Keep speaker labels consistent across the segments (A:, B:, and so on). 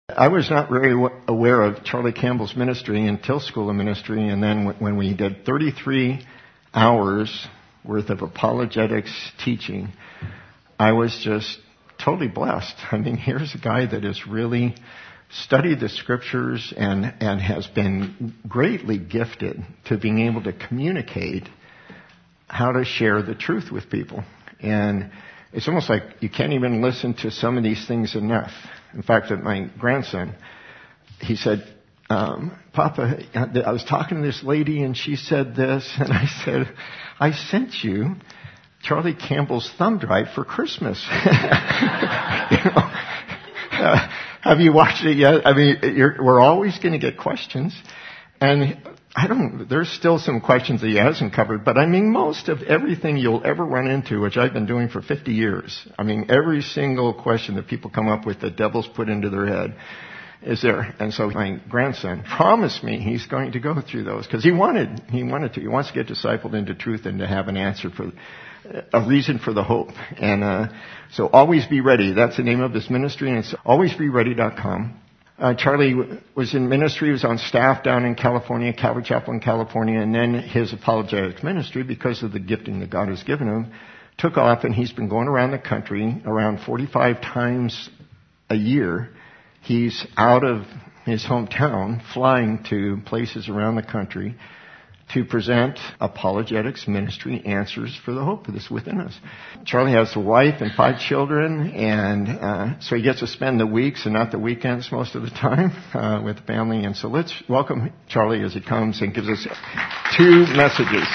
A: I was not very aware of Charlie Campbell's ministry until School of Ministry, and then when we did 33 hours worth of apologetics teaching, I was just totally blessed. I mean, here's a guy that has really studied the scriptures and has been greatly gifted to being able to communicate how to share the truth with people. And it's almost like you can't even listen to some of these things enough. In fact, my grandson, he said, Papa, I was talking to this lady and she said this, and I said, I sent you Charlie Campbell's thumb drive for Christmas. Have you watched it yet? I mean, we're always going to get questions, and there's still some questions that he hasn't covered, but I mean, most of everything you'll ever run into, which I've been doing for 50 years, I mean, every single question that people come up with, the devil's put into their head, is there. And so my grandson promised me he's going to go through those, because he wanted to. He wants to get discipled into truth and to have an answer for a reason for the hope. And so Always Be Ready, that's the name of his ministry, and it's alwaysbeready.com. Charlie was in ministry, he was on staff down in California, Calvary Chapel in California, and then his apologetics ministry, because of the gifting that God has given him, took off, and he's been going around the country around 45 times a year. He's out of his hometown, flying to places around the country to present apologetics ministry answers for the hope that is within us. Charlie has a wife and 5 children, and so he gets to spend the weeks and not the weekends most of the time with family. And so let's welcome Charlie as he comes and gives us 2 messages.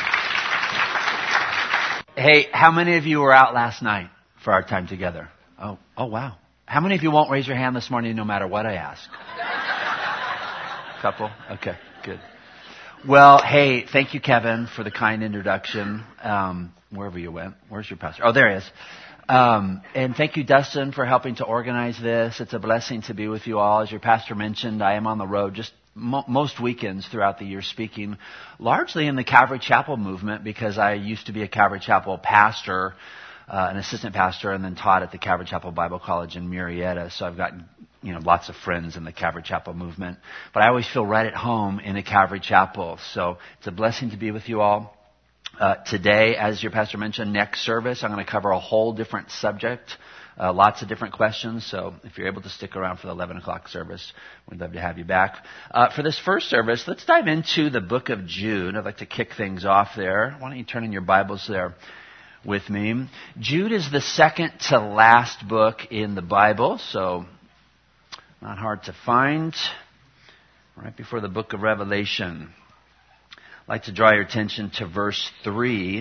B: Hey, how many of you were out last night for our time together? Oh, wow. How many of you won't raise your hand this morning no matter what I ask? Couple? Okay, good. Well, hey, thank you, Kevin, for the kind introduction. Wherever you went. Where's your pastor? Oh, there he is. And thank you, Dustin, for helping to organize this. It's a blessing to be with you all. As your pastor mentioned, I am on the road just most weekends throughout the year speaking, largely in the Calvary Chapel movement, because I used to be a Calvary Chapel pastor, an assistant pastor, and then taught at the Calvary Chapel Bible College in Murrieta. So I've got lots of friends in the Calvary Chapel movement. But I always feel right at home in a Calvary Chapel. So it's a blessing to be with you all. Today, as your pastor mentioned, next service, I'm going to cover a whole different subject, lots of different questions. So if you're able to stick around for the 11 o'clock service, we'd love to have you back. For this first service, let's dive into the book of Jude. I'd like to kick things off there. Why don't you turn in your Bibles there with me? Jude is the second to last book in the Bible, so not hard to find, right before the book of Revelation. I'd like to draw your attention to verse 3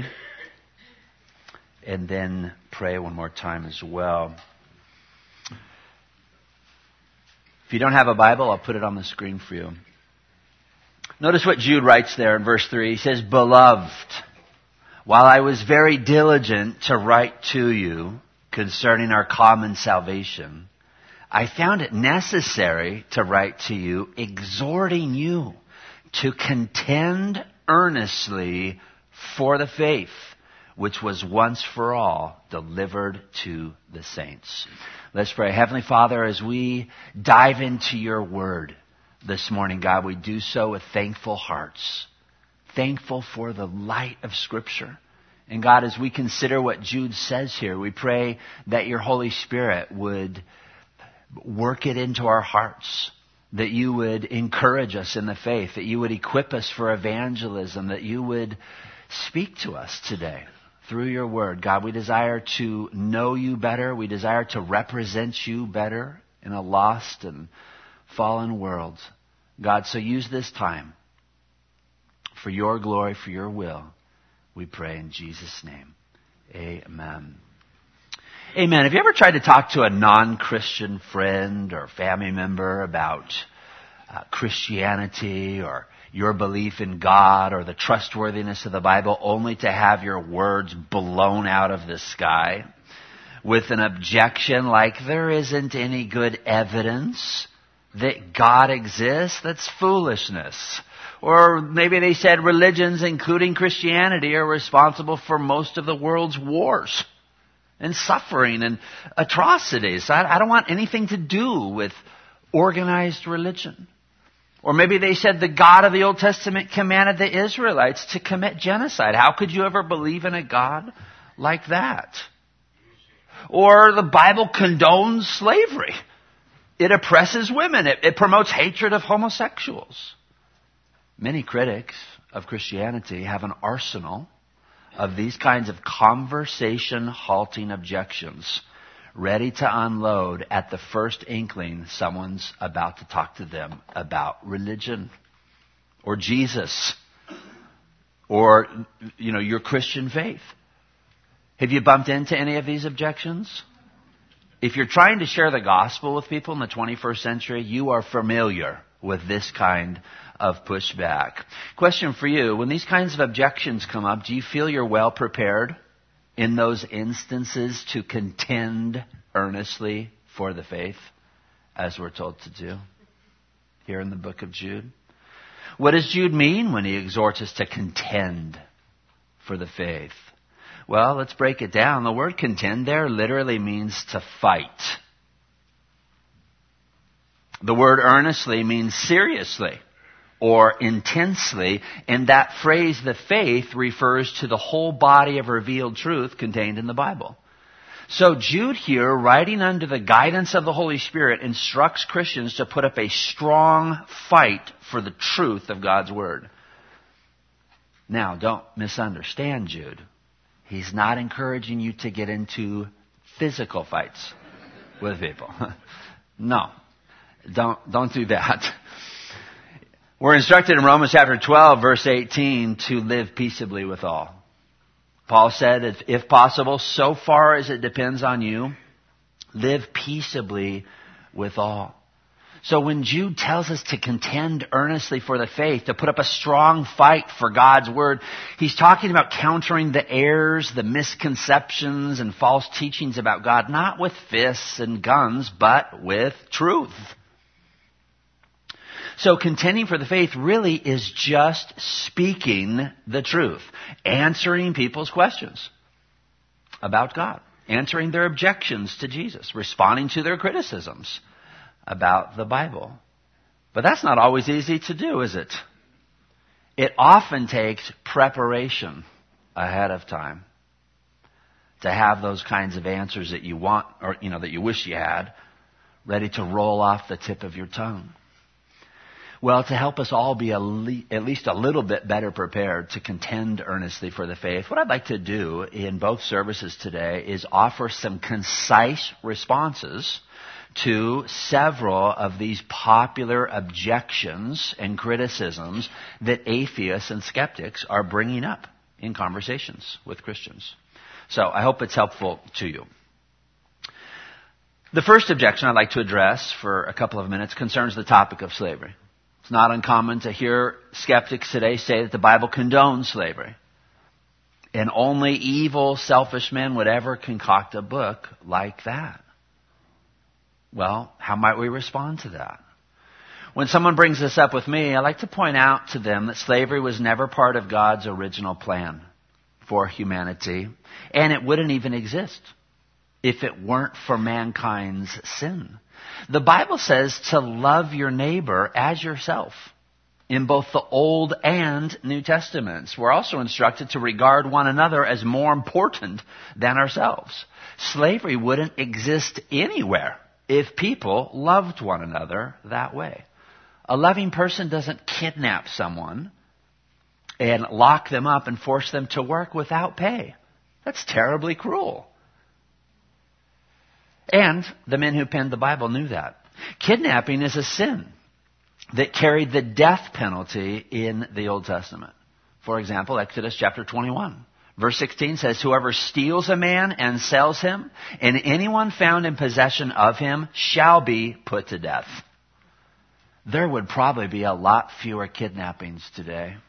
B: and then pray one more time as well. If you don't have a Bible, I'll put it on the screen for you. Notice what Jude writes there in verse 3. He says, Beloved, while I was very diligent to write to you concerning our common salvation, I found it necessary to write to you, exhorting you to contend earnestly for the faith which was once for all delivered to the saints. Let's pray. Heavenly Father, as we dive into your word this morning, God, we do so with thankful hearts, thankful for the light of Scripture. And God, as we consider what Jude says here, we pray that your Holy Spirit would work it into our hearts, that you would encourage us in the faith, that you would equip us for evangelism, that you would speak to us today through your word. God, we desire to know you better. We desire to represent you better in a lost and fallen world. God, so use this time for your glory, for your will. We pray in Jesus' name. Amen. Amen. Have you ever tried to talk to a non-Christian friend or family member about Christianity or your belief in God or the trustworthiness of the Bible, only to have your words blown out of the sky with an objection like there isn't any good evidence that God exists? That's foolishness. Or maybe they said religions, including Christianity, are responsible for most of the world's wars and suffering and atrocities. I don't want anything to do with organized religion. Or maybe they said the God of the Old Testament commanded the Israelites to commit genocide. How could you ever believe in a God like that? Or the Bible condones slavery. It oppresses women. It promotes hatred of homosexuals. Many critics of Christianity have an arsenal of these kinds of conversation-halting objections ready to unload at the first inkling someone's about to talk to them about religion or Jesus or, your Christian faith. Have you bumped into any of these objections? If you're trying to share the gospel with people in the 21st century, you are familiar with this kind of pushback. Question for you, when these kinds of objections come up, do you feel you're well prepared in those instances to contend earnestly for the faith, as we're told to do here in the book of Jude? What does Jude mean when he exhorts us to contend for the faith? Well, let's break it down. The word contend there literally means to fight. The word earnestly means seriously or intensely, and that phrase, the faith, refers to the whole body of revealed truth contained in the Bible. So Jude here, writing under the guidance of the Holy Spirit, instructs Christians to put up a strong fight for the truth of God's Word. Now, don't misunderstand Jude. He's not encouraging you to get into physical fights with people. No, don't do that. We're instructed in Romans chapter 12, verse 18, to live peaceably with all. Paul said, if possible, so far as it depends on you, live peaceably with all. So when Jude tells us to contend earnestly for the faith, to put up a strong fight for God's Word, he's talking about countering the errors, the misconceptions, and false teachings about God, not with fists and guns, but with truth. So contending for the faith really is just speaking the truth, answering people's questions about God, answering their objections to Jesus, responding to their criticisms about the Bible. But that's not always easy to do, is it? It often takes preparation ahead of time to have those kinds of answers that you want, or that you wish you had, ready to roll off the tip of your tongue. Well, to help us all be at least a little bit better prepared to contend earnestly for the faith, what I'd like to do in both services today is offer some concise responses to several of these popular objections and criticisms that atheists and skeptics are bringing up in conversations with Christians. So I hope it's helpful to you. The first objection I'd like to address for a couple of minutes concerns the topic of slavery. It's not uncommon to hear skeptics today say that the Bible condones slavery. And only evil, selfish men would ever concoct a book like that. Well, how might we respond to that? When someone brings this up with me, I like to point out to them that slavery was never part of God's original plan for humanity, and it wouldn't even exist if it weren't for mankind's sin. The Bible says to love your neighbor as yourself in both the Old and New Testaments. We're also instructed to regard one another as more important than ourselves. Slavery wouldn't exist anywhere if people loved one another that way. A loving person doesn't kidnap someone and lock them up and force them to work without pay. That's terribly cruel. And the men who penned the Bible knew that. Kidnapping is a sin that carried the death penalty in the Old Testament. For example, Exodus chapter 21. Verse 16 says, whoever steals a man and sells him, and anyone found in possession of him shall be put to death. There would probably be a lot fewer kidnappings today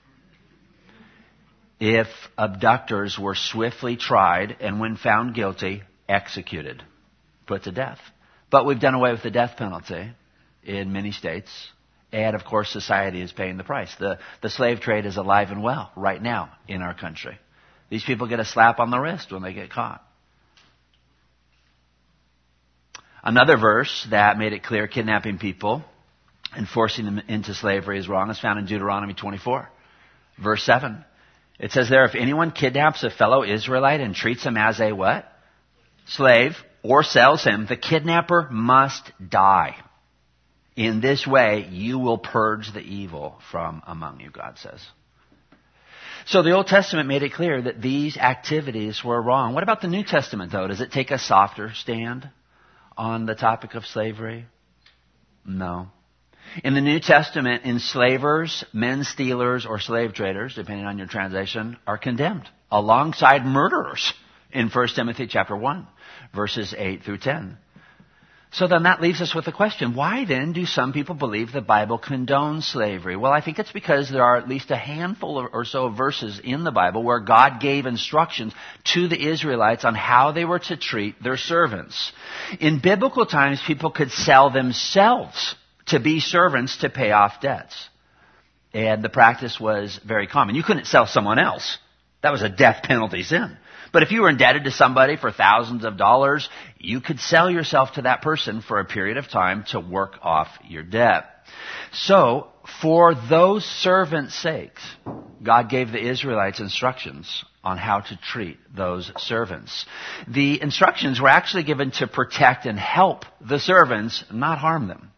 B: if abductors were swiftly tried and when found guilty, executed, put to death. But we've done away with the death penalty in many states. And of course, society is paying the price. The slave trade is alive and well right now in our country. These people get a slap on the wrist when they get caught. Another verse that made it clear kidnapping people and forcing them into slavery is wrong is found in Deuteronomy 24, verse 7. It says there, if anyone kidnaps a fellow Israelite and treats him as a what? Slave, or sells him, the kidnapper must die. In this way, you will purge the evil from among you, God says. So the Old Testament made it clear that these activities were wrong. What about the New Testament, though? Does it take a softer stand on the topic of slavery? No. In the New Testament, enslavers, men stealers, or slave traders, depending on your translation, are condemned alongside murderers in 1 Timothy chapter 1, verses 8 through 10. So then that leaves us with the question, why then do some people believe the Bible condones slavery? Well, I think it's because there are at least a handful or so of verses in the Bible where God gave instructions to the Israelites on how they were to treat their servants. In biblical times, people could sell themselves to be servants to pay off debts. And the practice was very common. You couldn't sell someone else. That was a death penalty sin. But if you were indebted to somebody for thousands of dollars, you could sell yourself to that person for a period of time to work off your debt. So, for those servants' sakes, God gave the Israelites instructions on how to treat those servants. The instructions were actually given to protect and help the servants, not harm them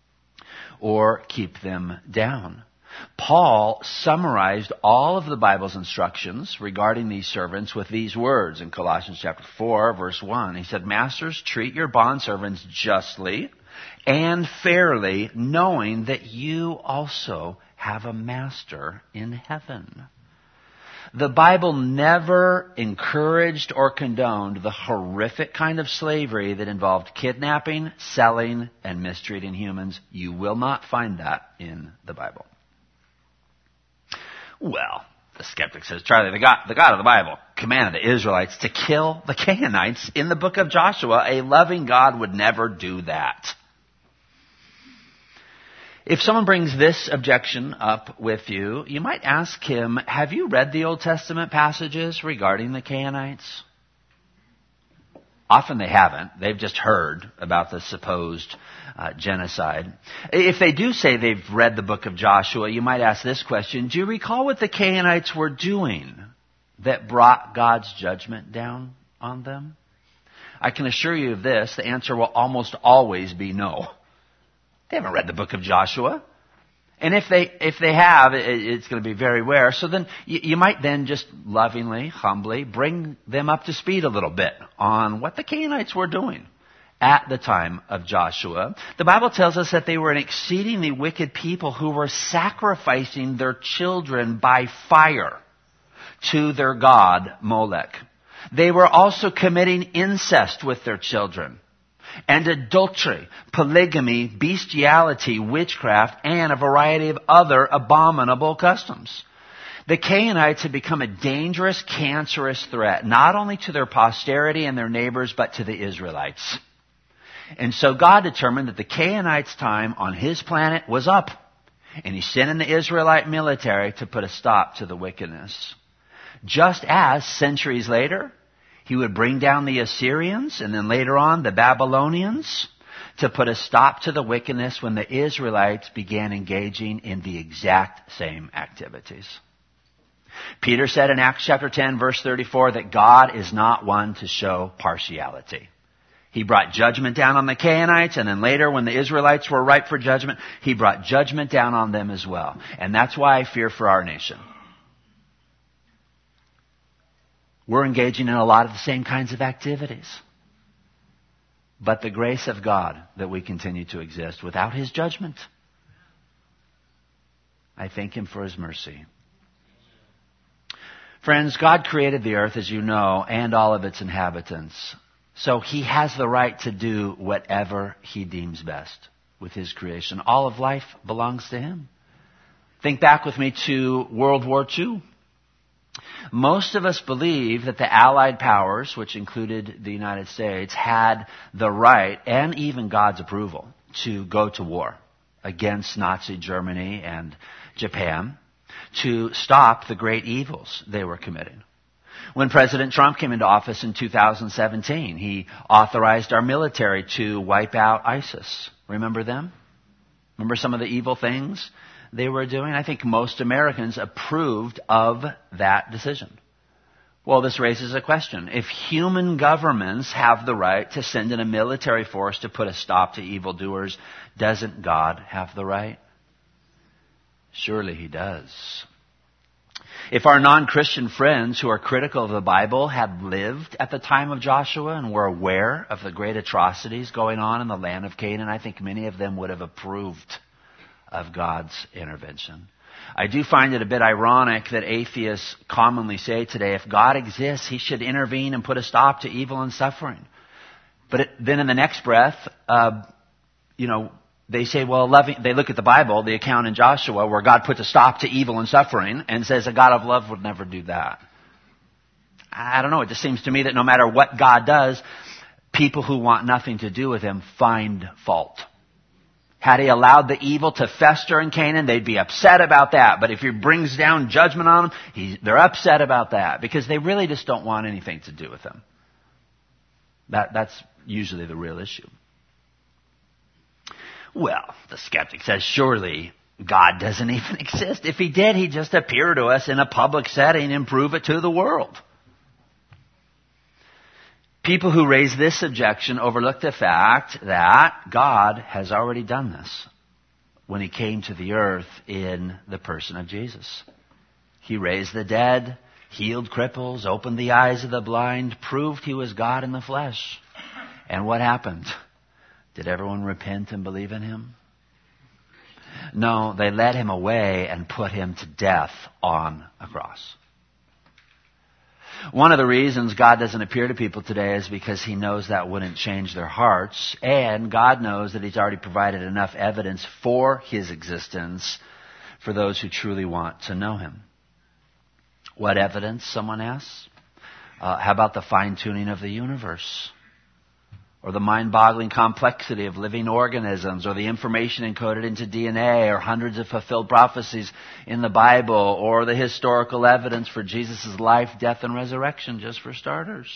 B: or keep them down. Paul summarized all of the Bible's instructions regarding these servants with these words in Colossians chapter 4, verse 1. He said, Masters, treat your bondservants justly and fairly, knowing that you also have a master in heaven. The Bible never encouraged or condoned the horrific kind of slavery that involved kidnapping, selling, and mistreating humans. You will not find that in the Bible. Well, the skeptic says, Charlie, the God of the Bible commanded the Israelites to kill the Canaanites in the book of Joshua. A loving God would never do that. If someone brings this objection up with you, you might ask him, have you read the Old Testament passages regarding the Canaanites? Often they haven't. They've just heard about the supposed genocide. If they do say they've read the book of Joshua, you might ask this question, do you recall what the Canaanites were doing that brought God's judgment down on them? I can assure you of this, the answer will almost always be no. They haven't read the book of Joshua. And if they have, it's going to be very rare. So then you might then just lovingly, humbly bring them up to speed a little bit on what the Canaanites were doing at the time of Joshua. The Bible tells us that they were an exceedingly wicked people who were sacrificing their children by fire to their god Molech. They were also committing incest with their children, and adultery, polygamy, bestiality, witchcraft, and a variety of other abominable customs. The Canaanites had become a dangerous, cancerous threat, not only to their posterity and their neighbors, but to the Israelites. And so God determined that the Canaanites' time on His planet was up. And He sent in the Israelite military to put a stop to the wickedness. Just as, centuries later, He would bring down the Assyrians and then later on the Babylonians to put a stop to the wickedness when the Israelites began engaging in the exact same activities. Peter said in Acts chapter 10 verse 34 that God is not one to show partiality. He brought judgment down on the Canaanites, and then later when the Israelites were ripe for judgment, He brought judgment down on them as well. And that's why I fear for our nation. We're engaging in a lot of the same kinds of activities. But the grace of God that we continue to exist without His judgment, I thank Him for His mercy. Friends, God created the earth, as you know, and all of its inhabitants. So He has the right to do whatever He deems best with His creation. All of life belongs to Him. Think back with me to World War II. Most of us believe that the Allied powers, which included the United States, had the right and even God's approval to go to war against Nazi Germany and Japan to stop the great evils they were committing. When President Trump came into office in 2017, he authorized our military to wipe out ISIS. Remember them? Remember some of the evil things they were doing? I think most Americans approved of that decision. Well, this raises a question. If human governments have the right to send in a military force to put a stop to evildoers, doesn't God have the right? Surely He does. If our non-Christian friends who are critical of the Bible had lived at the time of Joshua and were aware of the great atrocities going on in the land of Canaan, I think many of them would have approved of God's intervention. I do find it a bit ironic that atheists commonly say today, if God exists, He should intervene and put a stop to evil and suffering. But then in the next breath, they say, they look at the Bible, the account in Joshua, where God puts a stop to evil and suffering, and says a God of love would never do that. I don't know. It just seems to me that no matter what God does, people who want nothing to do with Him find fault. Had He allowed the evil to fester in Canaan, they'd be upset about that. But if He brings down judgment on them, they're upset about that because they really just don't want anything to do with Him. That's usually the real issue. Well, the skeptic says, surely God doesn't even exist. If He did, He'd just appear to us in a public setting and prove it to the world. People who raise this objection overlook the fact that God has already done this when He came to the earth in the person of Jesus. He raised the dead, healed cripples, opened the eyes of the blind, proved He was God in the flesh. And what happened? Did everyone repent and believe in Him? No, they led Him away and put Him to death on a cross. One of the reasons God doesn't appear to people today is because He knows that wouldn't change their hearts, and God knows that He's already provided enough evidence for His existence for those who truly want to know Him. What evidence, someone asks? How about the fine-tuning of the universe? Or the mind-boggling complexity of living organisms, or the information encoded into DNA, or hundreds of fulfilled prophecies in the Bible, or the historical evidence for Jesus' life, death, and resurrection, just for starters.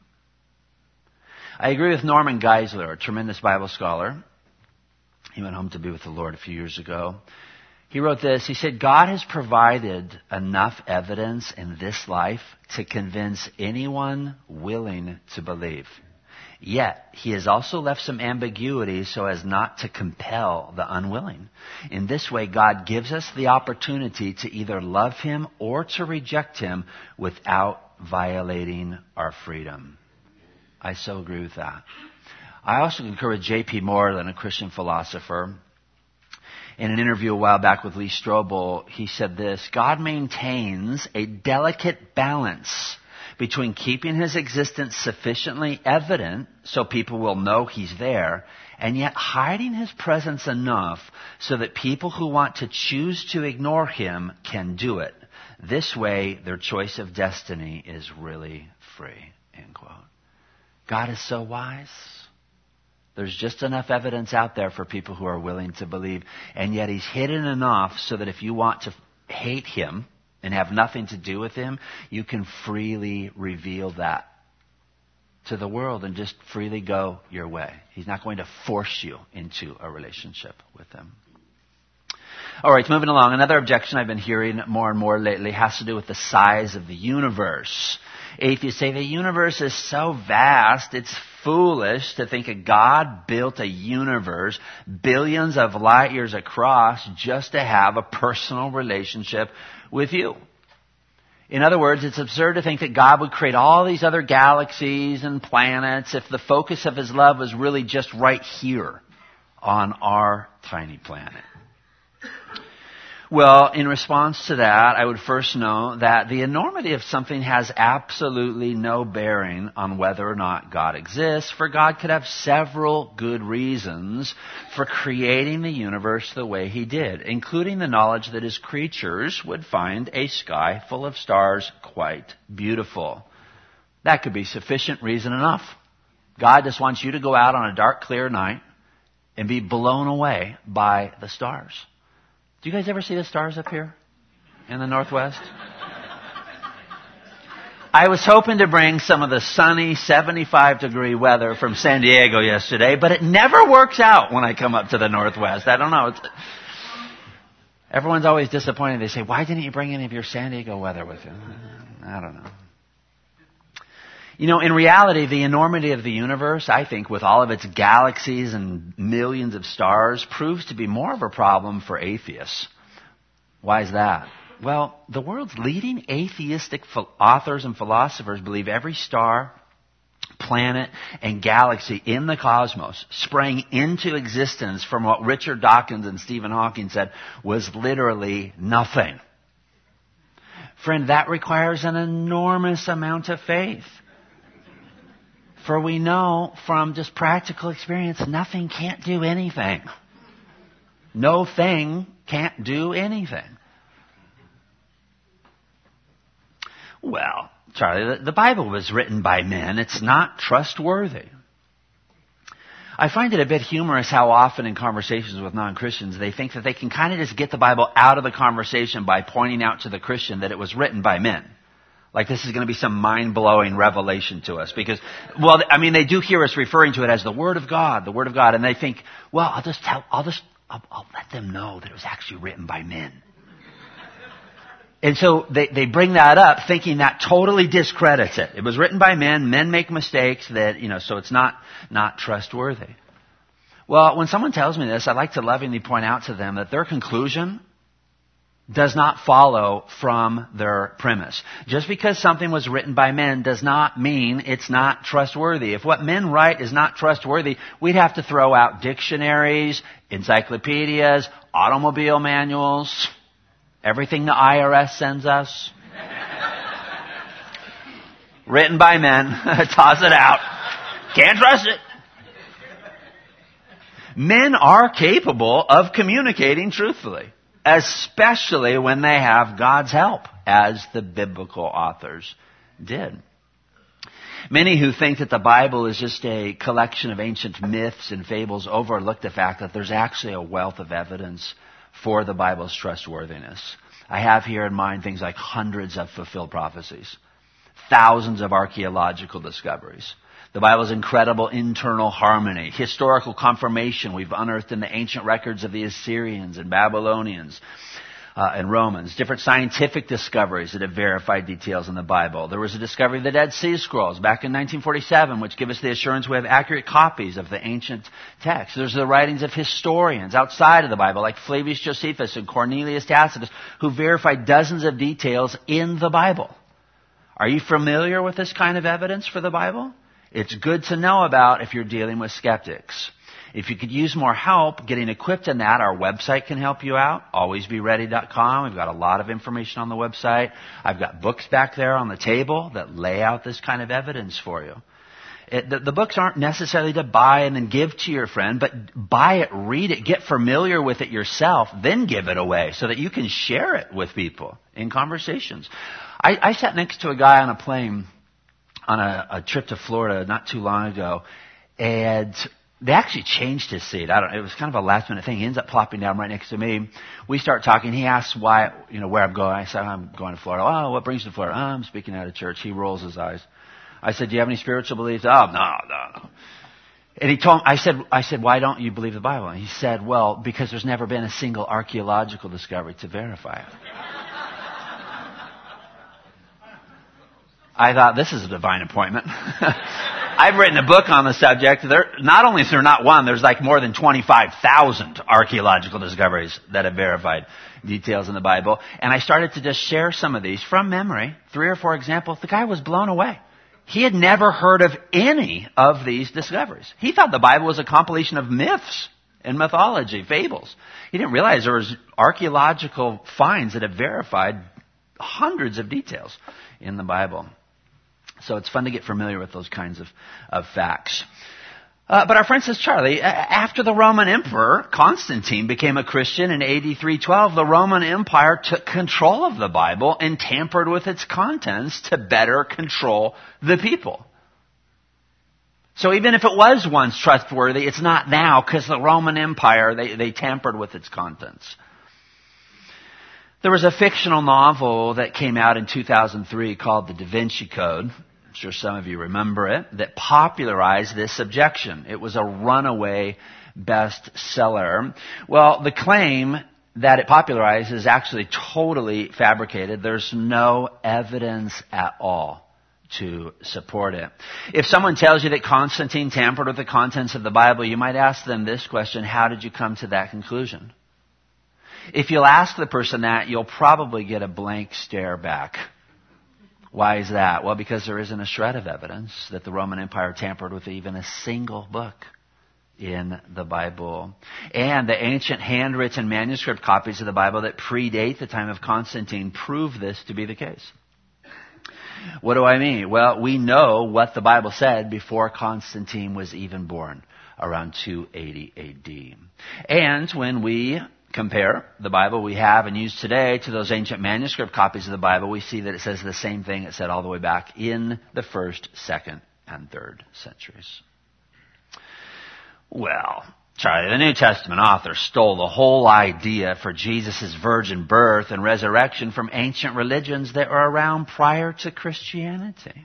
B: I agree with Norman Geisler, a tremendous Bible scholar. He went home to be with the Lord a few years ago. He wrote this. He said, God has provided enough evidence in this life to convince anyone willing to believe. Yet, He has also left some ambiguity so as not to compel the unwilling. In this way, God gives us the opportunity to either love Him or to reject Him without violating our freedom. I so agree with that. I also concur with J.P. Moreland, a Christian philosopher. In an interview a while back with Lee Strobel, he said this: God maintains a delicate balance between keeping His existence sufficiently evident so people will know He's there, and yet hiding His presence enough so that people who want to choose to ignore Him can do it. This way, their choice of destiny is really free. End quote. God is so wise. There's just enough evidence out there for people who are willing to believe, and yet He's hidden enough so that if you want to hate Him and have nothing to do with Him, you can freely reveal that to the world and just freely go your way. He's not going to force you into a relationship with Him. All right, moving along. Another objection I've been hearing more and more lately has to do with the size of the universe. Atheists say the universe is so vast, it's foolish to think a God built a universe billions of light years across just to have a personal relationship with you. In other words, it's absurd to think that God would create all these other galaxies and planets if the focus of His love was really just right here on our tiny planet. Well, in response to that, I would first note that the enormity of something has absolutely no bearing on whether or not God exists, for God could have several good reasons for creating the universe the way He did, including the knowledge that His creatures would find a sky full of stars quite beautiful. That could be sufficient reason enough. God just wants you to go out on a dark, clear night and be blown away by the stars. Do you guys ever see the stars up here in the Northwest? I was hoping to bring some of the sunny 75-degree weather from San Diego yesterday, but it never works out when I come up to the Northwest. I don't know. Everyone's always disappointed. They say, why didn't you bring any of your San Diego weather with you? I don't know. You know, in reality, the enormity of the universe, I think, with all of its galaxies and millions of stars, proves to be more of a problem for atheists. Why is that? Well, the world's leading atheistic authors and philosophers believe every star, planet, and galaxy in the cosmos sprang into existence from what Richard Dawkins and Stephen Hawking said was literally nothing. Friend, that requires an enormous amount of faith. For we know from just practical experience, nothing can't do anything. No thing can't do anything. Well, Charlie, the Bible was written by men. It's not trustworthy. I find it a bit humorous how often in conversations with non-Christians they think that they can kind of just get the Bible out of the conversation by pointing out to the Christian that it was written by men. Like this is going to be some mind-blowing revelation to us. Because, well, I mean, they do hear us referring to it as the Word of God, the Word of God. And they think, well, I'll let them know that it was actually written by men. And so they bring that up thinking that totally discredits it. It was written by men. Men make mistakes that, so it's not trustworthy. Well, when someone tells me this, I like to lovingly point out to them that their conclusion does not follow from their premise. Just because something was written by men does not mean it's not trustworthy. If what men write is not trustworthy, we'd have to throw out dictionaries, encyclopedias, automobile manuals, everything the IRS sends us. Written by men. Toss it out. Can't trust it. Men are capable of communicating truthfully, especially when they have God's help, as the biblical authors did. Many who think that the Bible is just a collection of ancient myths and fables overlook the fact that there's actually a wealth of evidence for the Bible's trustworthiness. I have here in mind things like hundreds of fulfilled prophecies, thousands of archaeological discoveries, the Bible's incredible internal harmony, historical confirmation we've unearthed in the ancient records of the Assyrians and Babylonians and Romans, different scientific discoveries that have verified details in the Bible. There was a discovery of the Dead Sea Scrolls back in 1947, which give us the assurance we have accurate copies of the ancient text. There's the writings of historians outside of the Bible, like Flavius Josephus and Cornelius Tacitus, who verified dozens of details in the Bible. Are you familiar with this kind of evidence for the Bible? It's good to know about if you're dealing with skeptics. If you could use more help getting equipped in that, our website can help you out, alwaysbeready.com. We've got a lot of information on the website. I've got books back there on the table that lay out this kind of evidence for you. The books aren't necessarily to buy and then give to your friend, but buy it, read it, get familiar with it yourself, then give it away so that you can share it with people in conversations. I sat next to a guy on a plane on a trip to Florida not too long ago, and they actually changed his seat. It was kind of a last minute thing. He ends up plopping down right next to me. We start talking. He asks where I'm going. I said, I'm going to Florida. Oh, what brings you to Florida? Oh, I'm speaking at a church. He rolls his eyes. I said, do you have any spiritual beliefs? Oh, no. And he told me, I said, why don't you believe the Bible? And he said, well, because there's never been a single archaeological discovery to verify it. I thought, this is a divine appointment. I've written a book on the subject. Not only is there not one, there's like more than 25,000 archaeological discoveries that have verified details in the Bible. And I started to just share some of these from memory, 3 or 4 examples. The guy was blown away. He had never heard of any of these discoveries. He thought the Bible was a compilation of myths and mythology, fables. He didn't realize there was archaeological finds that have verified hundreds of details in the Bible. So it's fun to get familiar with those kinds of facts. But our friend says, Charlie, after the Roman Emperor Constantine became a Christian in AD 312, the Roman Empire took control of the Bible and tampered with its contents to better control the people. So even if it was once trustworthy, it's not now because the Roman Empire, they tampered with its contents. There was a fictional novel that came out in 2003 called The Da Vinci Code. I'm sure some of you remember it, that popularized this objection. It was a runaway bestseller. Well, the claim that it popularized is actually totally fabricated. There's no evidence at all to support it. If someone tells you that Constantine tampered with the contents of the Bible, you might ask them this question: how did you come to that conclusion? If you'll ask the person that, you'll probably get a blank stare back. Why is that? Well, because there isn't a shred of evidence that the Roman Empire tampered with even a single book in the Bible. And the ancient handwritten manuscript copies of the Bible that predate the time of Constantine prove this to be the case. What do I mean? Well, we know what the Bible said before Constantine was even born, around 280 AD. And when we compare the Bible we have and use today to those ancient manuscript copies of the Bible, we see that it says the same thing it said all the way back in the 1st, 2nd, and 3rd centuries. Well, Charlie, the New Testament author stole the whole idea for Jesus' virgin birth and resurrection from ancient religions that were around prior to Christianity.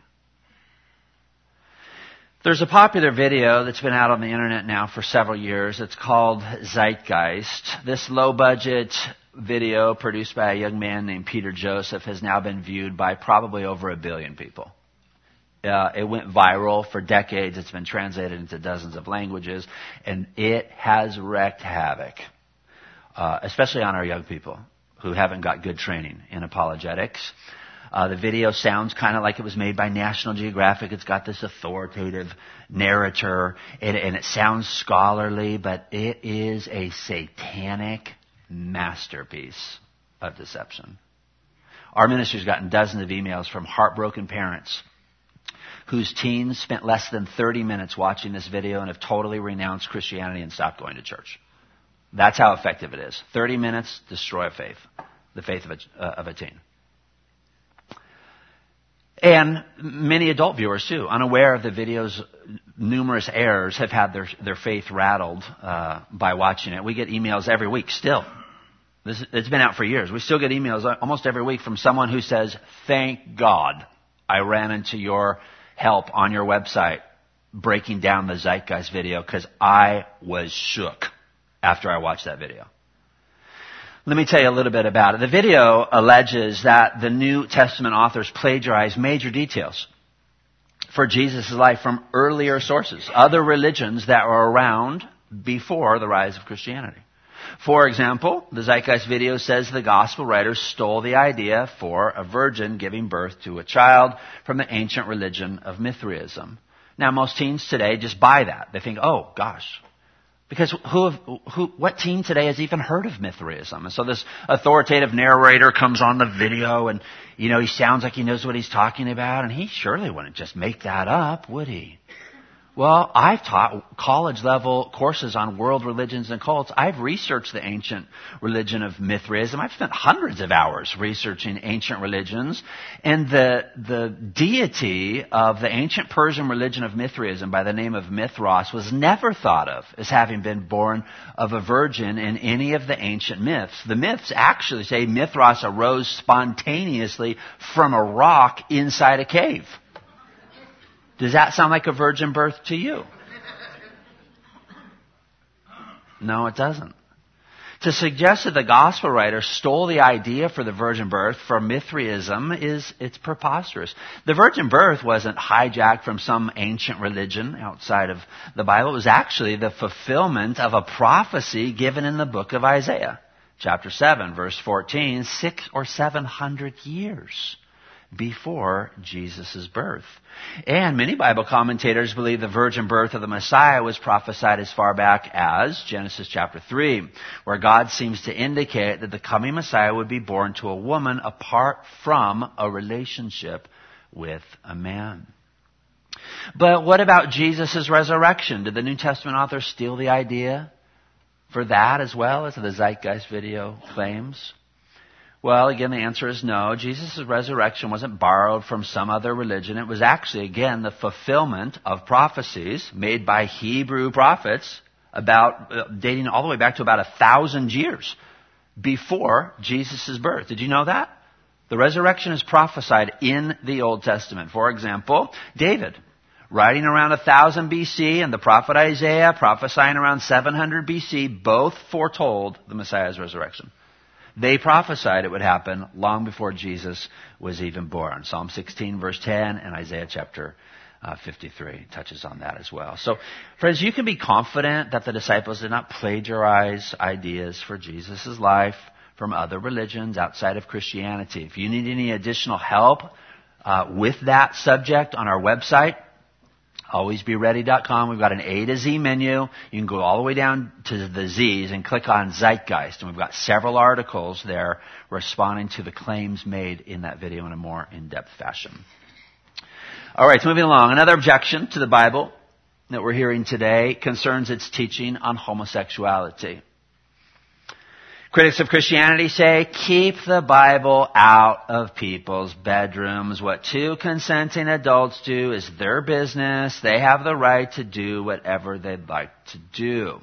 B: There's a popular video that's been out on the internet now for several years. It's called Zeitgeist. This low-budget video produced by a young man named Peter Joseph has now been viewed by probably over 1 billion people. It went viral for decades. It's been translated into dozens of languages, and it has wreaked havoc, especially on our young people who haven't got good training in apologetics. The video sounds kind of like it was made by National Geographic. It's got this authoritative narrator, and it sounds scholarly, but it is a satanic masterpiece of deception. Our ministry's gotten dozens of emails from heartbroken parents whose teens spent less than 30 minutes watching this video and have totally renounced Christianity and stopped going to church. That's how effective it is. 30 minutes, destroy a faith, the faith of a teen. And many adult viewers, too, unaware of the video's numerous errors, have had their faith rattled by watching it. We get emails every week still. It's been out for years. We still get emails almost every week from someone who says, "Thank God I ran into your help on your website breaking down the Zeitgeist video because I was shook after I watched that video." Let me tell you a little bit about it. The video alleges that the New Testament authors plagiarized major details for Jesus' life from earlier sources, other religions that were around before the rise of Christianity. For example, the Zeitgeist video says the gospel writers stole the idea for a virgin giving birth to a child from the ancient religion of Mithraism. Now, most teens today just buy that. They think, oh, gosh. Because what teen today has even heard of Mithraism? And so this authoritative narrator comes on the video and, he sounds like he knows what he's talking about. And he surely wouldn't just make that up, would he? Well, I've taught college-level courses on world religions and cults. I've researched the ancient religion of Mithraism. I've spent hundreds of hours researching ancient religions. And the deity of the ancient Persian religion of Mithraism by the name of Mithras was never thought of as having been born of a virgin in any of the ancient myths. The myths actually say Mithras arose spontaneously from a rock inside a cave. Does that sound like a virgin birth to you? No, it doesn't. To suggest that the gospel writer stole the idea for the virgin birth from Mithraism it's preposterous. The virgin birth wasn't hijacked from some ancient religion outside of the Bible. It was actually the fulfillment of a prophecy given in the book of Isaiah, chapter 7, verse 14, 600 or 700 years before Jesus' birth. And many Bible commentators believe the virgin birth of the Messiah was prophesied as far back as Genesis chapter 3, where God seems to indicate that the coming Messiah would be born to a woman apart from a relationship with a man. But what about Jesus' resurrection? Did the New Testament author steal the idea for that as well as the Zeitgeist video claims? Well, again, the answer is no. Jesus' resurrection wasn't borrowed from some other religion. It was actually, again, the fulfillment of prophecies made by Hebrew prophets dating all the way back to about 1,000 years before Jesus' birth. Did you know that? The resurrection is prophesied in the Old Testament. For example, David, writing around 1000 BC, and the prophet Isaiah prophesying around 700 BC, both foretold the Messiah's resurrection. They prophesied it would happen long before Jesus was even born. Psalm 16 verse 10 and Isaiah chapter 53 touches on that as well. So, friends, you can be confident that the disciples did not plagiarize ideas for Jesus' life from other religions outside of Christianity. If you need any additional help with that subject on our website, alwaysbeready.com. We've got an A to Z menu. You can go all the way down to the Z's and click on Zeitgeist. And we've got several articles there responding to the claims made in that video in a more in-depth fashion. All right, so moving along. Another objection to the Bible that we're hearing today concerns its teaching on homosexuality. Critics of Christianity say, keep the Bible out of people's bedrooms. What two consenting adults do is their business. They have the right to do whatever they'd like to do.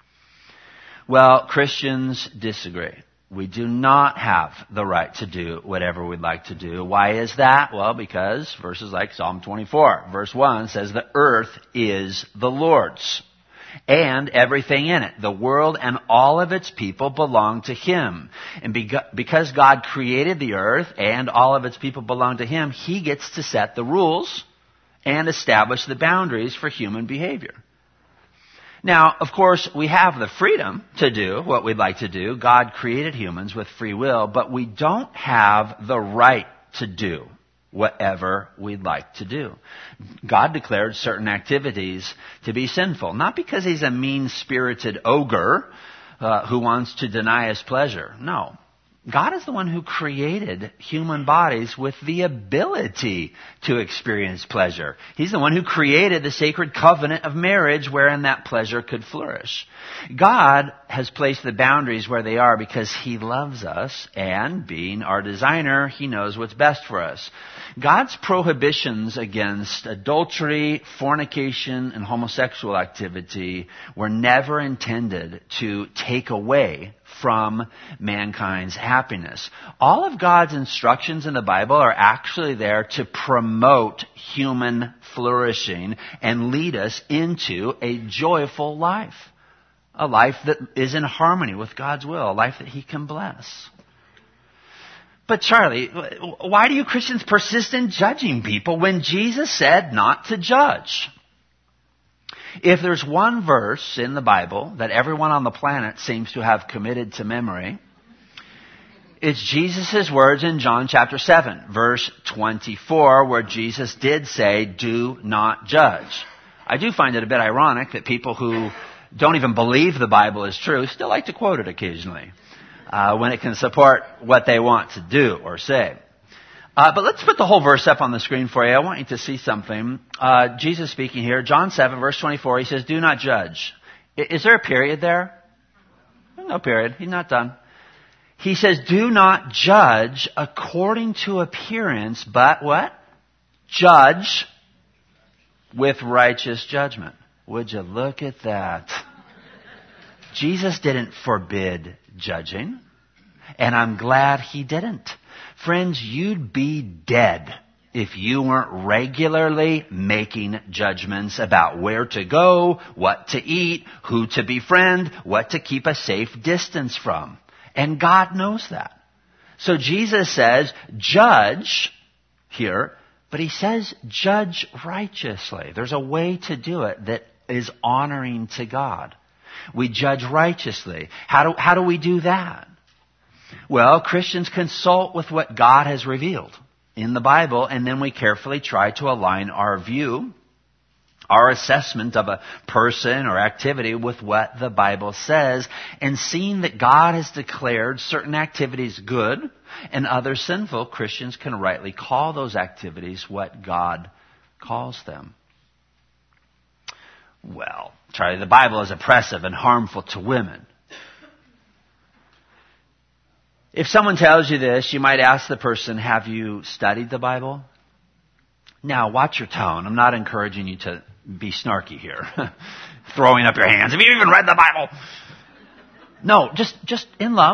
B: Well, Christians disagree. We do not have the right to do whatever we'd like to do. Why is that? Well, because verses like Psalm 24, verse 1 says, the earth is the Lord's, and everything in it. The world and all of its people belong to Him. And because God created the earth and all of its people belong to Him, He gets to set the rules and establish the boundaries for human behavior. Now, of course, we have the freedom to do what we'd like to do. God created humans with free will, but we don't have the right to do whatever we'd like to do. God declared certain activities to be sinful, not because He's a mean-spirited ogre who wants to deny us pleasure. No. God is the one who created human bodies with the ability to experience pleasure. He's the one who created the sacred covenant of marriage wherein that pleasure could flourish. God has placed the boundaries where they are because He loves us, and being our designer, He knows what's best for us. God's prohibitions against adultery, fornication, and homosexual activity were never intended to take away from mankind's happiness. All of God's instructions in the Bible are actually there to promote human flourishing and lead us into a joyful life. A life that is in harmony with God's will, a life that He can bless. But Charlie, why do you Christians persist in judging people when Jesus said not to judge? If there's one verse in the Bible that everyone on the planet seems to have committed to memory, it's Jesus' words in John chapter 7, verse 24, where Jesus did say, do not judge. I do find it a bit ironic that people who don't even believe the Bible is true still like to quote it occasionally when it can support what they want to do or say. But let's put the whole verse up on the screen for you. I want you to see something. Jesus speaking here, John 7, verse 24, He says, do not judge. Is there a period there? No period. He's not done. He says, do not judge according to appearance, but what? Judge with righteous judgment. Would you look at that? Jesus didn't forbid judging, and I'm glad He didn't. Friends, you'd be dead if you weren't regularly making judgments about where to go, what to eat, who to befriend, what to keep a safe distance from. And God knows that. So Jesus says, judge here, but He says, judge righteously. There's a way to do it that is honoring to God. We judge righteously. How do we do that? Well, Christians consult with what God has revealed in the Bible, and then we carefully try to align our view, our assessment of a person or activity with what the Bible says, and seeing that God has declared certain activities good and others sinful, Christians can rightly call those activities what God calls them. Well, Charlie, the Bible is oppressive and harmful to women. If someone tells you this, you might ask the person, have you studied the Bible? Now, watch your tone. I'm not encouraging you to be snarky here. Throwing up your hands. Have you even read the Bible? No, just in love.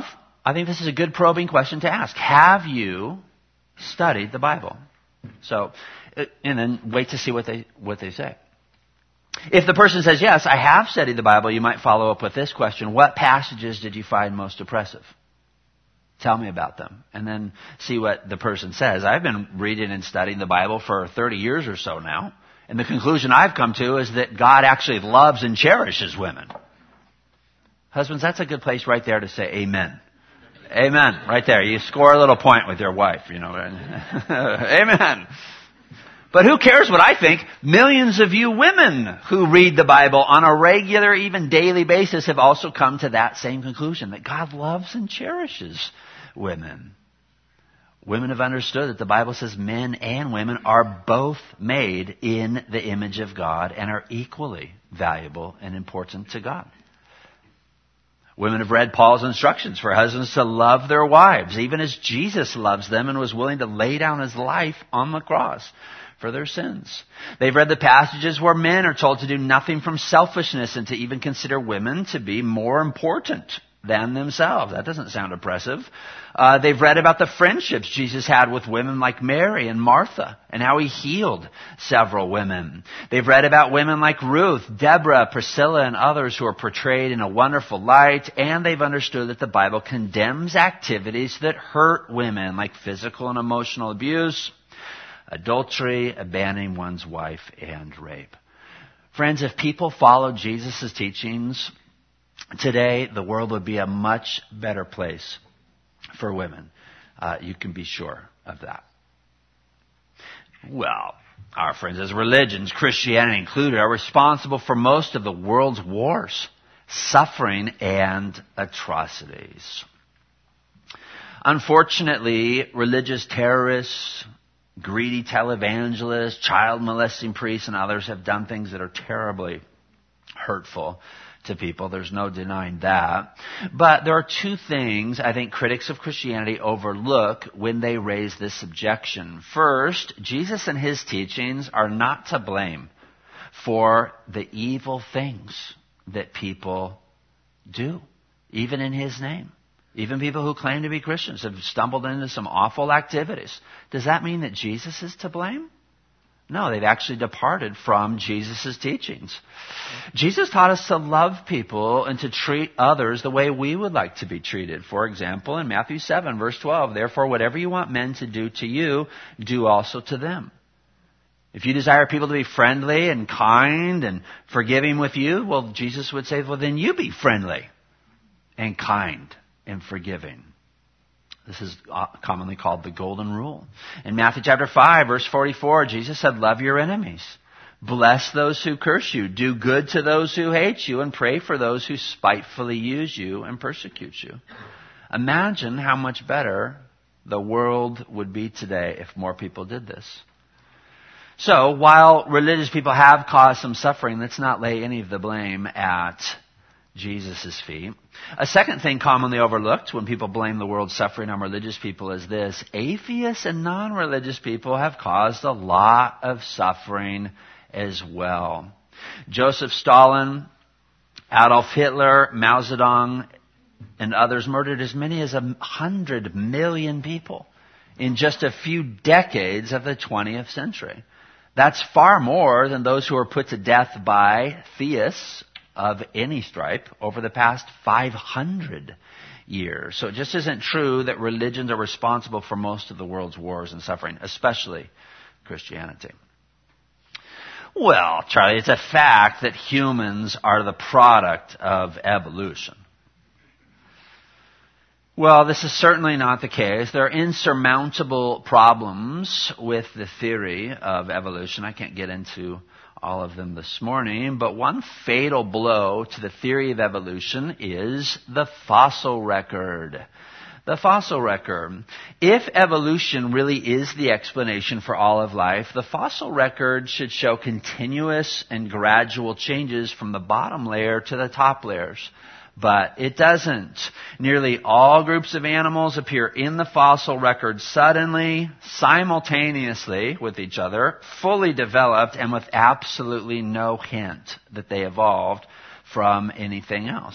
B: I think this is a good probing question to ask. Have you studied the Bible? So, and then wait to see what they say. If the person says, yes, I have studied the Bible, you might follow up with this question. What passages did you find most oppressive? Tell me about them. And then see what the person says. I've been reading and studying the Bible for 30 years or so now. And the conclusion I've come to is that God actually loves and cherishes women. Husbands, that's a good place right there to say amen. Amen. Right there. You score a little point with your wife, you know. Amen. But who cares what I think? Millions of you women who read the Bible on a regular, even daily basis have also come to that same conclusion, that God loves and cherishes women. Women have understood that the Bible says men and women are both made in the image of God and are equally valuable and important to God. Women have read Paul's instructions for husbands to love their wives, even as Jesus loves them and was willing to lay down his life on the cross for their sins. They've read the passages where men are told to do nothing from selfishness and to even consider women to be more important than themselves. That doesn't sound oppressive. They've read about the friendships Jesus had with women like Mary and Martha and how he healed several women. They've read about women like Ruth, Deborah, Priscilla, and others who are portrayed in a wonderful light, and they've understood that the Bible condemns activities that hurt women like physical and emotional abuse, adultery, abandoning one's wife, and rape. Friends, if people followed Jesus' teachings today, the world would be a much better place for women. You can be sure of that. Well, our friends, as religions, Christianity included, are responsible for most of the world's wars, suffering, and atrocities. Unfortunately, religious terrorists, greedy televangelists, child molesting priests, and others have done things that are terribly hurtful to people. There's no denying that. But there are two things I think critics of Christianity overlook when they raise this objection. First, Jesus and his teachings are not to blame for the evil things that people do, even in his name. Even people who claim to be Christians have stumbled into some awful activities. Does that mean that Jesus is to blame? No, they've actually departed from Jesus' teachings. Jesus taught us to love people and to treat others the way we would like to be treated. For example, in Matthew 7, verse 12, therefore, whatever you want men to do to you, do also to them. If you desire people to be friendly and kind and forgiving with you, well, Jesus would say, well, then you be friendly and kind and forgiving. This is commonly called the golden rule. In Matthew chapter 5, verse 44, Jesus said, love your enemies. Bless those who curse you. Do good to those who hate you, and pray for those who spitefully use you and persecute you. Imagine how much better the world would be today if more people did this. So, while religious people have caused some suffering, let's not lay any of the blame at Jesus' feet. A second thing commonly overlooked when people blame the world's suffering on religious people is this: atheists and non-religious people have caused a lot of suffering as well. Joseph Stalin, Adolf Hitler, Mao Zedong, and others murdered as many as 100 million people in just a few decades of the 20th century. That's far more than those who were put to death by theists of any stripe over the past 500 years. So it just isn't true that religions are responsible for most of the world's wars and suffering, especially Christianity. Well, Charlie, it's a fact that humans are the product of evolution. Well, this is certainly not the case. There are insurmountable problems with the theory of evolution. I can't get into all of them this morning, but one fatal blow to the theory of evolution is the fossil record. The fossil record. If evolution really is the explanation for all of life, the fossil record should show continuous and gradual changes from the bottom layer to the top layers. But it doesn't. Nearly all groups of animals appear in the fossil record suddenly, simultaneously with each other, fully developed, and with absolutely no hint that they evolved from anything else.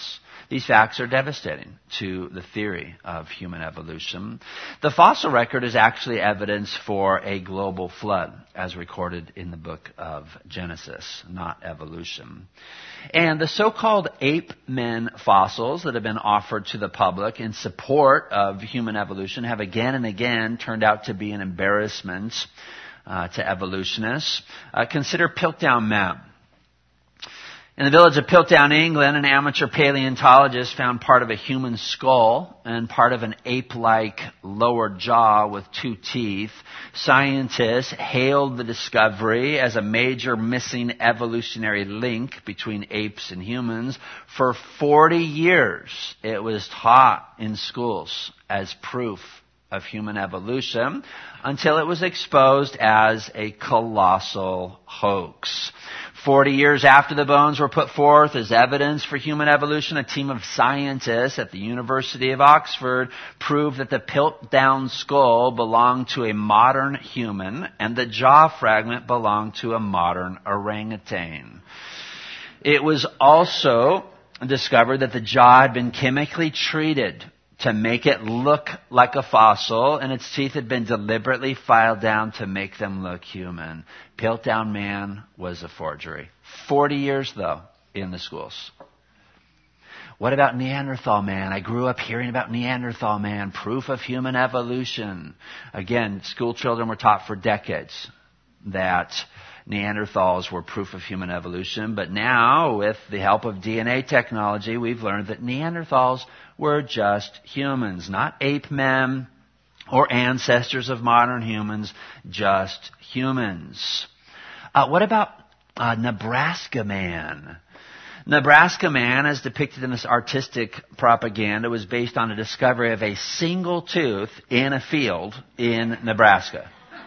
B: These facts are devastating to the theory of human evolution. The fossil record is actually evidence for a global flood, as recorded in the book of Genesis, not evolution. And the so-called ape men fossils that have been offered to the public in support of human evolution have again and again turned out to be an embarrassment to evolutionists. Consider Piltdown Man. In the village of Piltdown, England, an amateur paleontologist found part of a human skull and part of an ape-like lower jaw with 2 teeth. Scientists hailed the discovery as a major missing evolutionary link between apes and humans. For 40 years, it was taught in schools as proof of human evolution until it was exposed as a colossal hoax. 40 years after the bones were put forth as evidence for human evolution, a team of scientists at the University of Oxford proved that the Piltdown skull belonged to a modern human and the jaw fragment belonged to a modern orangutan. It was also discovered that the jaw had been chemically treated to make it look like a fossil, and its teeth had been deliberately filed down to make them look human. Piltdown Man was a forgery. 40 years, though, in the schools. What about Neanderthal Man? I grew up hearing about Neanderthal Man, proof of human evolution. Again, school children were taught for decades that Neanderthals were proof of human evolution, but now, with the help of DNA technology, we've learned that Neanderthals were just humans, not ape men or ancestors of modern humans, just humans. What about Nebraska Man? Nebraska Man, as depicted in this artistic propaganda, was based on a discovery of a single tooth in a field in Nebraska.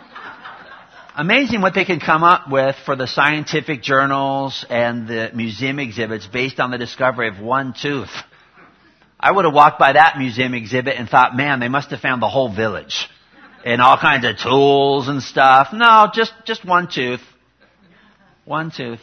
B: Amazing what they can come up with for the scientific journals and the museum exhibits based on the discovery of one tooth. I would have walked by that museum exhibit and thought, man, they must have found the whole village and all kinds of tools and stuff. No, just one tooth. One tooth.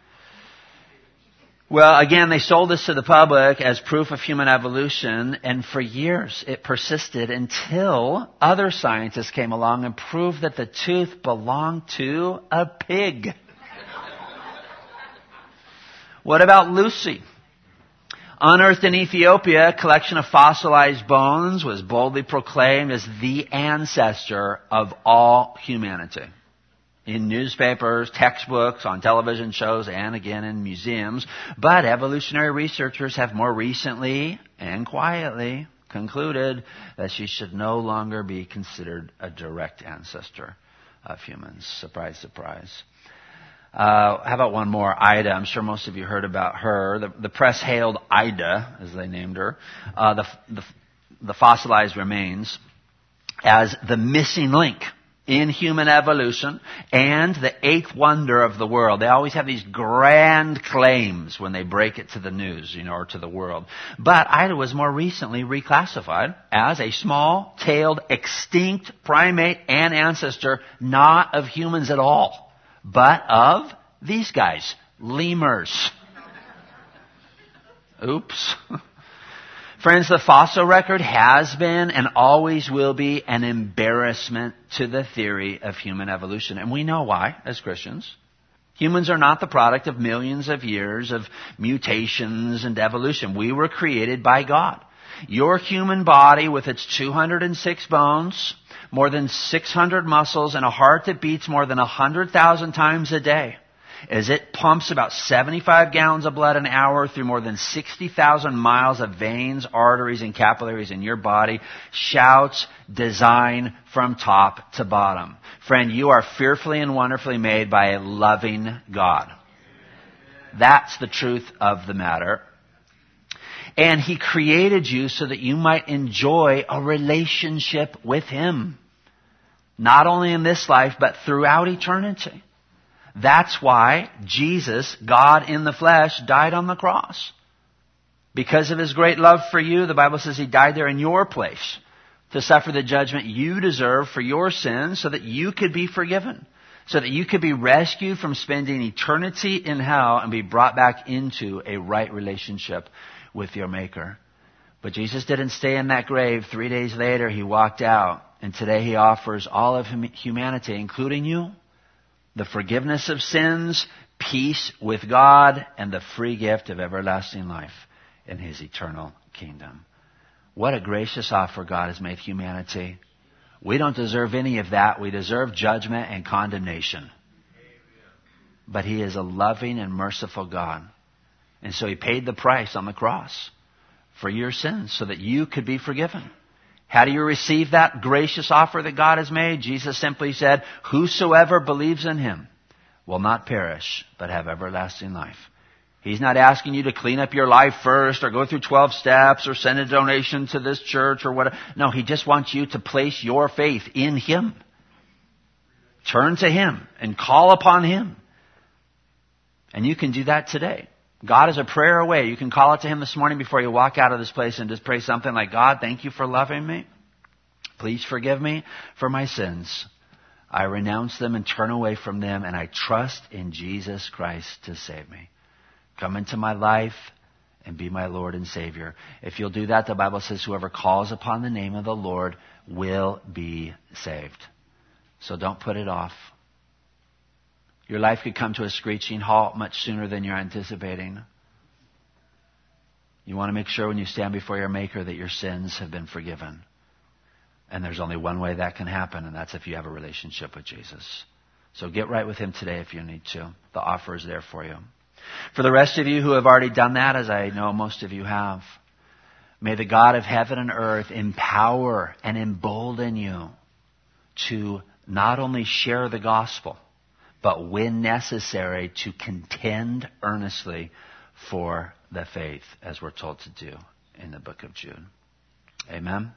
B: Well, again, they sold this to the public as proof of human evolution, and for years it persisted until other scientists came along and proved that the tooth belonged to a pig. What about Lucy? Unearthed in Ethiopia, a collection of fossilized bones was boldly proclaimed as the ancestor of all humanity. In newspapers, textbooks, on television shows, and again in museums. But evolutionary researchers have more recently and quietly concluded that she should no longer be considered a direct ancestor of humans. Surprise, surprise. How about one more? Ida. I'm sure most of you heard about her. The press hailed Ida, as they named her, the fossilized remains, as the missing link in human evolution and the 8th wonder of the world. They always have these grand claims when they break it to the news, or to the world. But Ida was more recently reclassified as a small-tailed, extinct primate and ancestor, not of humans at all, but of these guys, lemurs. Oops. Friends, the fossil record has been and always will be an embarrassment to the theory of human evolution. And we know why, as Christians. Humans are not the product of millions of years of mutations and evolution. We were created by God. Your human body, with its 206 bones, more than 600 muscles, and a heart that beats more than 100,000 times a day, as it pumps about 75 gallons of blood an hour through more than 60,000 miles of veins, arteries, and capillaries in your body, shouts design from top to bottom. Friend, you are fearfully and wonderfully made by a loving God. That's the truth of the matter. And He created you so that you might enjoy a relationship with Him. Not only in this life, but throughout eternity. That's why Jesus, God in the flesh, died on the cross. Because of His great love for you, the Bible says He died there in your place to suffer the judgment you deserve for your sins so that you could be forgiven. So that you could be rescued from spending eternity in hell and be brought back into a right relationship with your Maker. But Jesus didn't stay in that grave. 3 days later, He walked out. And today He offers all of humanity, including you, the forgiveness of sins, peace with God, and the free gift of everlasting life in His eternal kingdom. What a gracious offer God has made humanity. We don't deserve any of that. We deserve judgment and condemnation. But He is a loving and merciful God. And so He paid the price on the cross for your sins so that you could be forgiven. How do you receive that gracious offer that God has made? Jesus simply said, whosoever believes in Him will not perish, but have everlasting life. He's not asking you to clean up your life first or go through 12 steps or send a donation to this church or whatever. No, He just wants you to place your faith in Him. Turn to Him and call upon Him. And you can do that today. God is a prayer away. You can call it to Him this morning before you walk out of this place and just pray something like, God, thank You for loving me. Please forgive me for my sins. I renounce them and turn away from them, and I trust in Jesus Christ to save me. Come into my life and be my Lord and Savior. If you'll do that, the Bible says whoever calls upon the name of the Lord will be saved. So don't put it off. Your life could come to a screeching halt much sooner than you're anticipating. You want to make sure when you stand before your Maker that your sins have been forgiven. And there's only one way that can happen, and that's if you have a relationship with Jesus. So get right with Him today if you need to. The offer is there for you. For the rest of you who have already done that, as I know most of you have, may the God of heaven and earth empower and embolden you to not only share the gospel, but when necessary, to contend earnestly for the faith, as we're told to do in the book of Jude. Amen?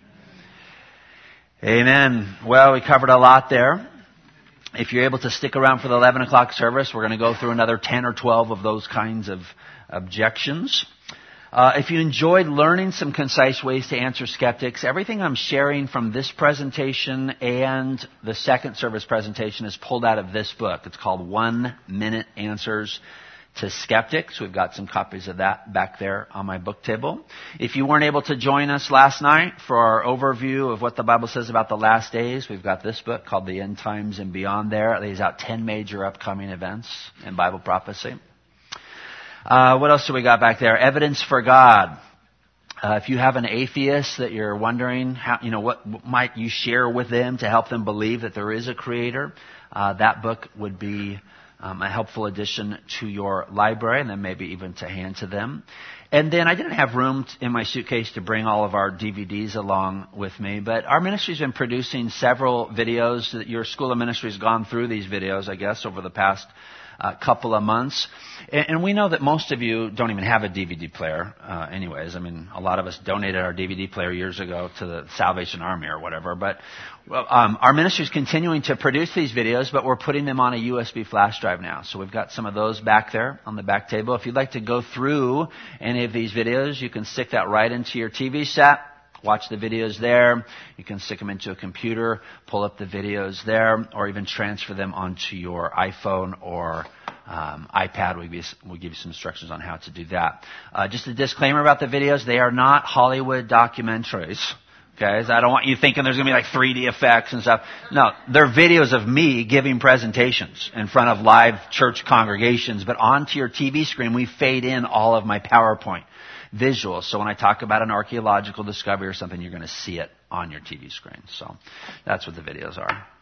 B: Amen. Well, we covered a lot there. If you're able to stick around for the 11 o'clock service, we're going to go through another 10 or 12 of those kinds of objections. If you enjoyed learning some concise ways to answer skeptics, everything I'm sharing from this presentation and the second service presentation is pulled out of this book. It's called 1 Minute Answers to Skeptics. We've got some copies of that back there on my book table. If you weren't able to join us last night for our overview of what the Bible says about the last days, we've got this book called The End Times and Beyond there. It lays out 10 major upcoming events in Bible prophecy. What else do we got back there? Evidence for God. If you have an atheist that you're wondering how, what might you share with them to help them believe that there is a creator, that book would be a helpful addition to your library, and then maybe even to hand to them. And then I didn't have room in my suitcase to bring all of our DVDs along with me, but our ministry's been producing several videos. That your School of Ministry has gone through these videos, I guess, over the past couple of months. And we know that most of you don't even have a DVD player anyways. I mean, a lot of us donated our DVD player years ago to the Salvation Army or whatever. But our ministry is continuing to produce these videos, but we're putting them on a USB flash drive now. So we've got some of those back there on the back table. If you'd like to go through any of these videos, you can stick that right into your TV set. Watch the videos there. You can stick them into a computer, pull up the videos there, or even transfer them onto your iPhone or iPad. We'll give you some instructions on how to do that. Just a disclaimer about the videos. They are not Hollywood documentaries. Okay, so I don't want you thinking there's going to be like 3D effects and stuff. No, they're videos of me giving presentations in front of live church congregations. But onto your TV screen, we fade in all of my PowerPoint visuals. So when I talk about an archaeological discovery or something, you're going to see it on your TV screen. So that's what the videos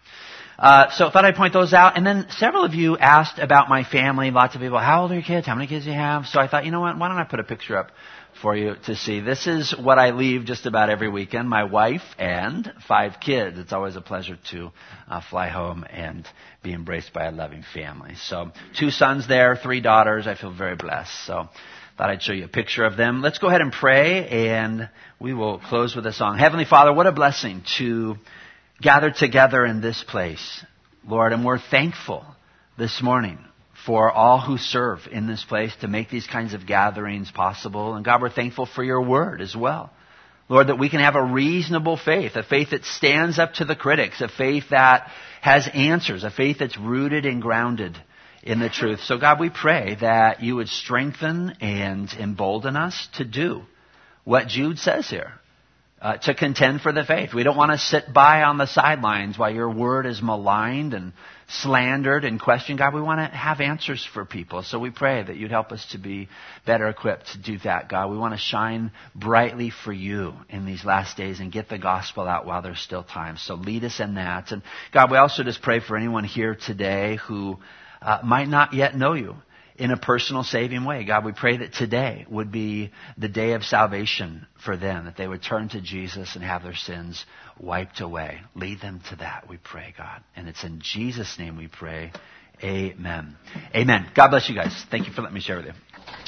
B: are. So I thought I'd point those out. And then several of you asked about my family. Lots of people, how old are your kids? How many kids do you have? So I thought, you know what? Why don't I put a picture up for you to see? This is what I leave just about every weekend. My wife and 5 kids. It's always a pleasure to fly home and be embraced by a loving family. So 2 sons there, 3 daughters. I feel very blessed. So thought I'd show you a picture of them. Let's go ahead and pray, and we will close with a song. Heavenly Father, what a blessing to gather together in this place, Lord, and we're thankful this morning for all who serve in this place to make these kinds of gatherings possible. And God, we're thankful for your word as well. Lord, that we can have a reasonable faith, a faith that stands up to the critics, a faith that has answers, a faith that's rooted and grounded in the truth. So God, we pray that you would strengthen and embolden us to do what Jude says here. To contend for the faith. We don't want to sit by on the sidelines while your word is maligned and slandered and questioned. God, we want to have answers for people. So we pray that you'd help us to be better equipped to do that, God. We want to shine brightly for you in these last days and get the gospel out while there's still time. So lead us in that. And God, we also just pray for anyone here today who might not yet know you in a personal saving way. God, we pray that today would be the day of salvation for them, that they would turn to Jesus and have their sins wiped away. Lead them to that, we pray, God. And it's in Jesus' name we pray. Amen. Amen. God bless you guys. Thank you for letting me share with you.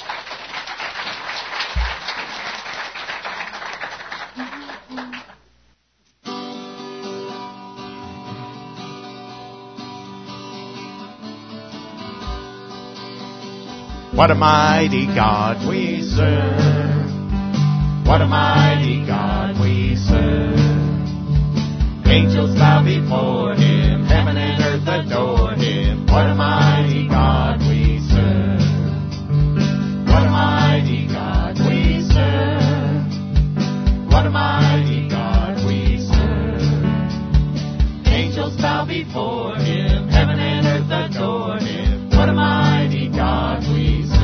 C: What a mighty God we serve. What a mighty God we serve. Angels bow before him. Heaven and earth adore him. What a mighty God we serve. What a mighty God we serve. What a mighty God we serve. Angels bow before him. Heaven and earth adore him. What a mighty God we serve.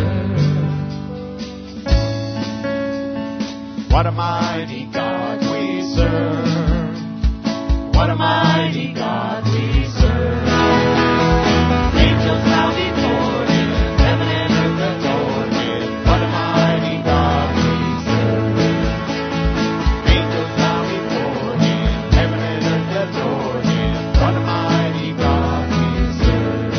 C: What a mighty God we serve. What a mighty God we serve. Angels bow before him. Heaven and earth adore him. What a mighty God we serve. Angels bow before him. Heaven and earth adore him. What a mighty God we serve.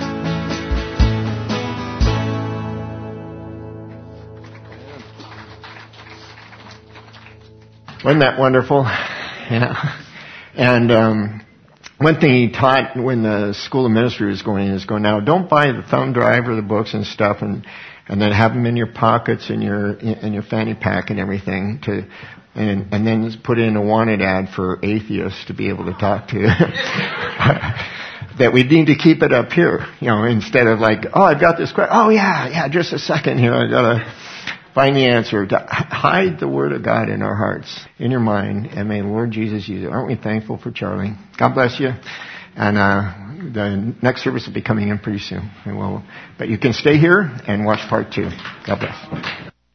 A: Wasn't that wonderful? Yeah. And one thing he taught when the School of Ministry was going now, don't buy the thumb drive or the books and stuff and then have them in your pockets and your fanny pack and everything and then just put in a wanted ad for atheists to be able to talk to. That we need to keep it up here, instead of like, oh, I've got this question. Oh yeah, just a second here. I gotta find the answer. Hide the Word of God in our hearts, in your mind, and may the Lord Jesus use it. Aren't we thankful for Charlie? God bless you. And the next service will be coming in pretty soon. But you can stay here and watch part 2. God bless.